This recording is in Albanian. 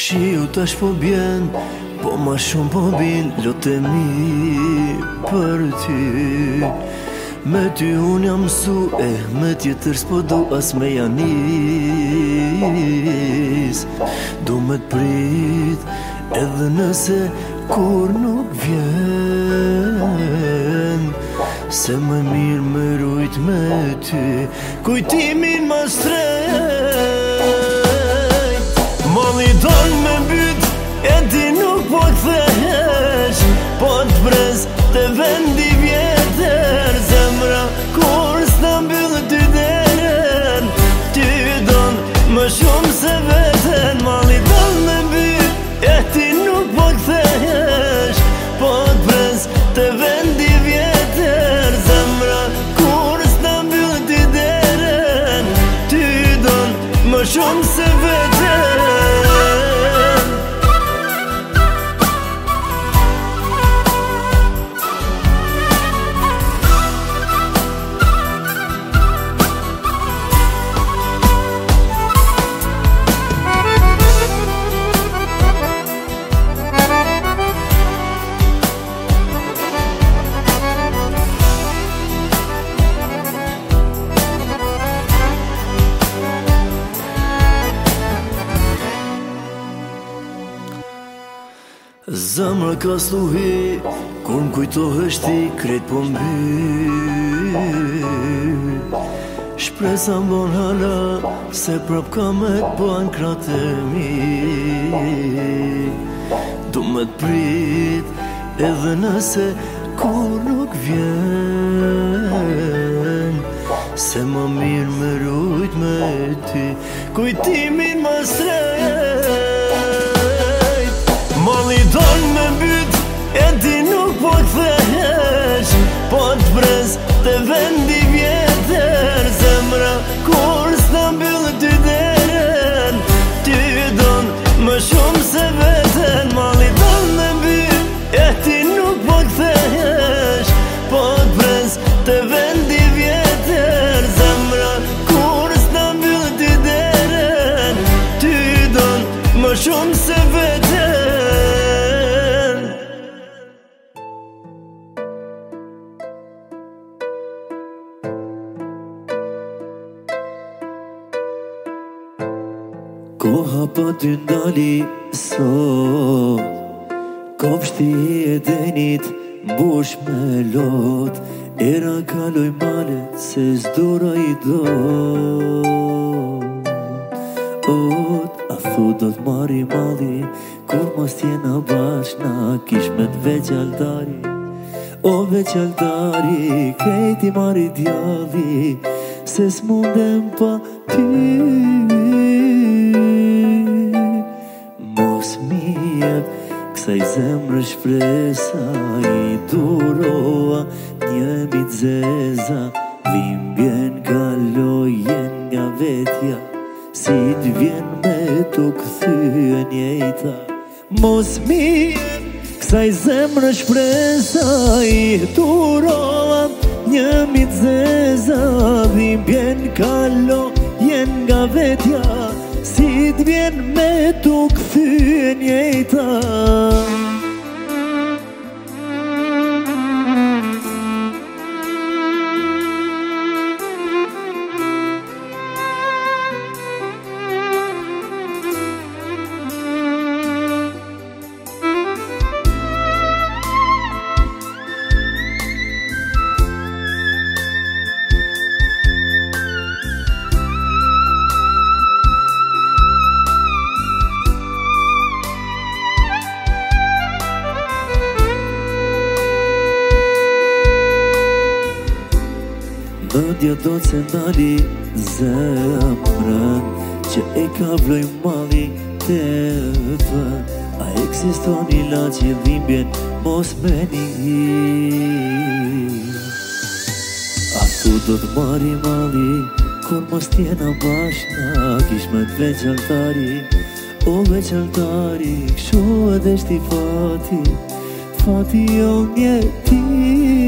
Shiu tash po bjen, po ma shumë po bin lotemi për ty. Me ty unë jam mësu, me tjetër s'po du as me janis. Du me t'prit, edhe nëse kur nuk vjen, se më mirë më rujt me ty, kujtimin më strejt. Malli don me byt, e ti nuk po t'thesh, po t'brez të vendi vjetër. Zemra kur s'ta mbyll ty deren, ty don më shumë se veten. Malli don me byt, e ti nuk po t'thesh, po t'brez të vendi vjetër. Zemra kur s'ta mbyll ty deren, ty don më shumë se veten. Zemra ka sluhi, kur m'kujtohesh ti krejt po mbyll. Shpresa m'bon hala, se prap ka me t'ban kratë e mi. Du me t'prit, edhe nëse kur nuk vjen, se më mirë me rujt me ty, kujtimin më strejt. Malli don me byt, e ti nuk po t'thesh, po t'brez të vendi vjetër. Zemra kur s'ta mbyll ty deren, ty don më shumë se veten. Malli don me byt, e ti nuk po t'thesh, po t'brez të vendi vjetër. Zemra kur s'ta mbyll ty deren, ty don më shumë se veten. Koha pa ty ndali sot, kopshti e denit mbush me lot. Era kaloj malet se s'dura i dot. A thu do t'marri malli, kur mos t'jena bashk na kish me t'veq altari. O veq altari, krejti marri djalli, se s'mundem pa ty. Mos mi jep kësaj zemrë shpresa, i durova një mit zeza. Dhimbjen kalojen nga vetja, si t'vjen me t'u këthyen jeta. Mos mi jep kësaj zemrë shpresa, i durova një mit zeza. Dhimbjen kalojen nga vetja, si t'vjen me t'u këthyen jeta. Mëndja do të ndali zemrën, që e ka vloj malli të vën. A eksiston ilaç i dhimbjen, mos meni. A thu do t'marri malli, kur mos t'jena bashk na kish me t'veq altari. O veq altari, kshu edhe shti fati, fati o njeti.